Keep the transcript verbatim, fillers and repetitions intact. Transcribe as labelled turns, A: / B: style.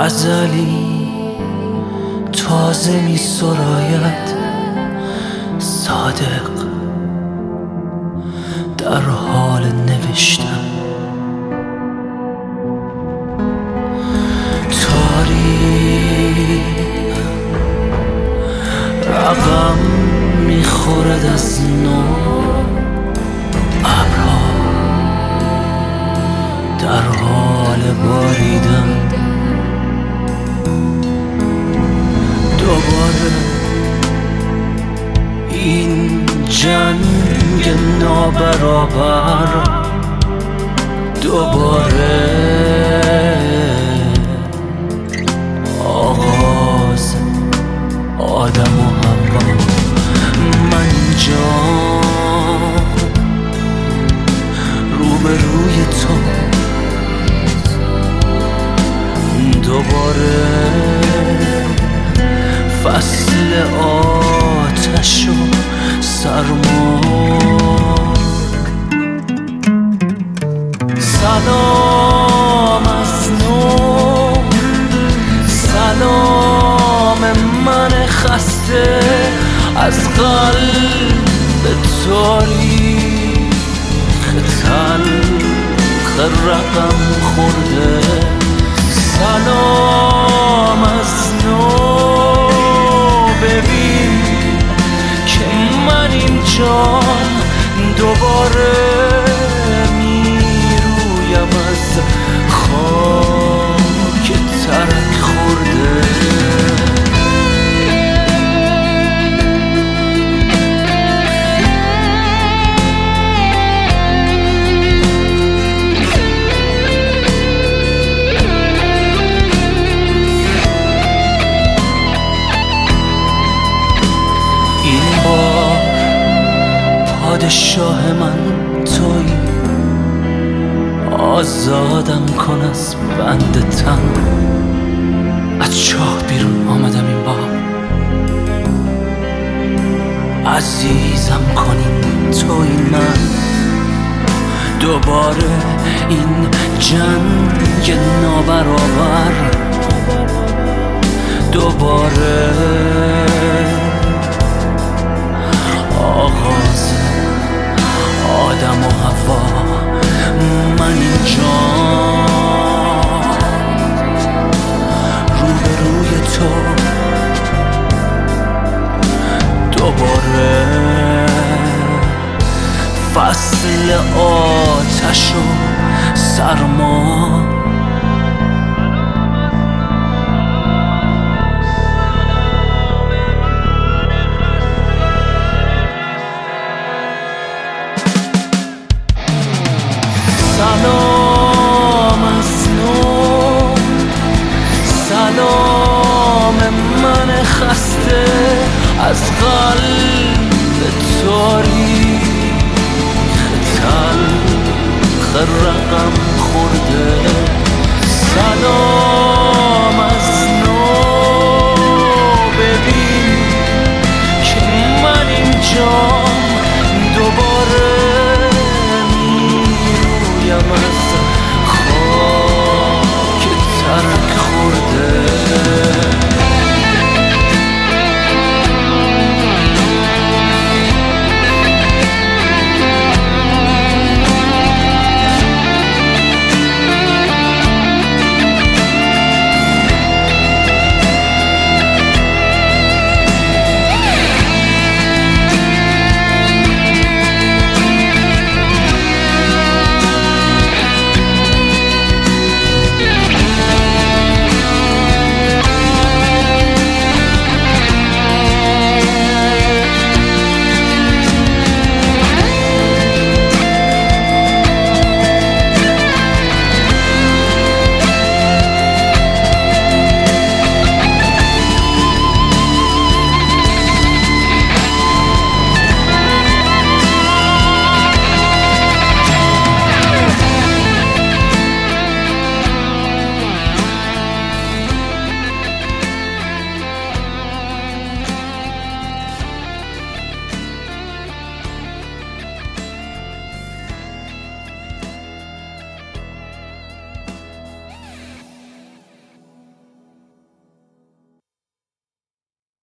A: غزلی تازه می سراید، صادق در حال نوشتن. تاریخ رقم می خورد از نو، ابرها در حال باریدن. دوباره این جنگ نابرابر، دوباره آغاز آدم و حوا. من اینجا روبروی تو، دوباره فصل آتش و سرما. سلام از نو، سلام من خسته از قلب تاریخ تلخ رقم خورده. سلام از نو، ببین که من اینجا دوباره میرویم از خاک ترک خورده. پادشاه من تویی، آزادم کن از بند تن. از چاه بیرون آمدم این بار، عزیزم کنین تویی من. دوباره این جنگ نابرابر، دوباره آغاز آدم و حوا. من اینجا روبروی تو، دوباره فصل آتش و سرما.